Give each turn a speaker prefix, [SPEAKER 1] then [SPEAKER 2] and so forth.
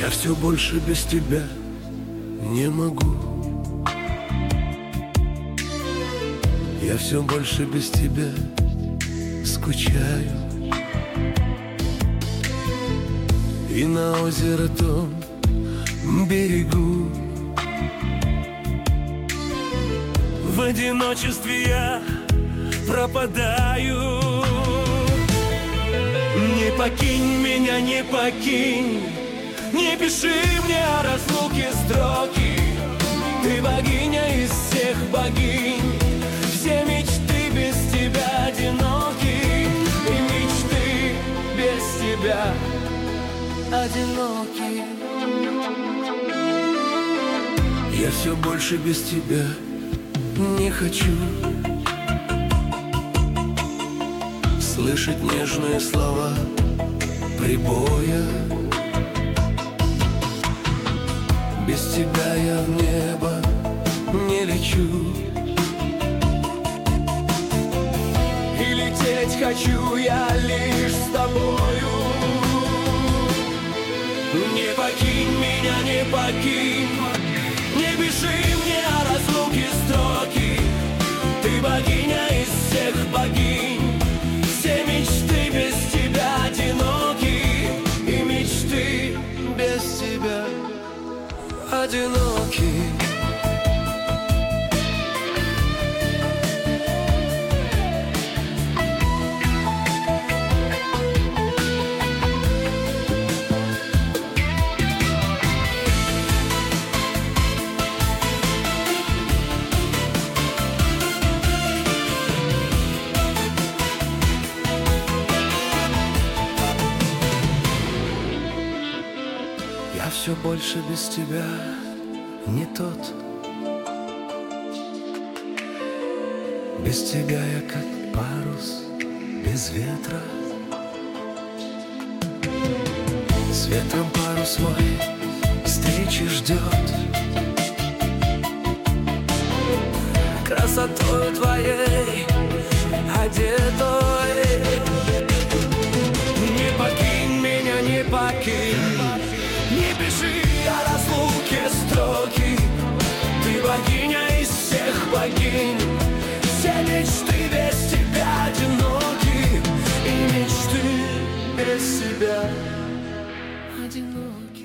[SPEAKER 1] Я все больше без тебя не могу. Я все больше без тебя скучаю. И на озеро том берегу в одиночестве я пропадаю. Не покинь меня, не покинь, не пиши мне о разлуке строки. Ты богиня из всех богинь, все мечты без тебя одиноки. И мечты без тебя одиноки. Я все больше без тебя не хочу слышать нежные слова прибоя. Без тебя я в небо не лечу, и лететь хочу я лишь с тобою. Не покинь меня, не покинь, не пиши мне о разлуке строки. Ты богиня из всех богинь, все мечты без тебя одиноки. И мечты без тебя одиноки. Я все больше без тебя не тот. Без тебя я как парус без ветра. С ветром парус мой встречи ждет. Красотою твоей одетой. Не покинь меня, не покинь, не пиши о разлуке строки. Ты богиня из всех богинь, все мечты без тебя одиноки. И мечты без тебя одиноки.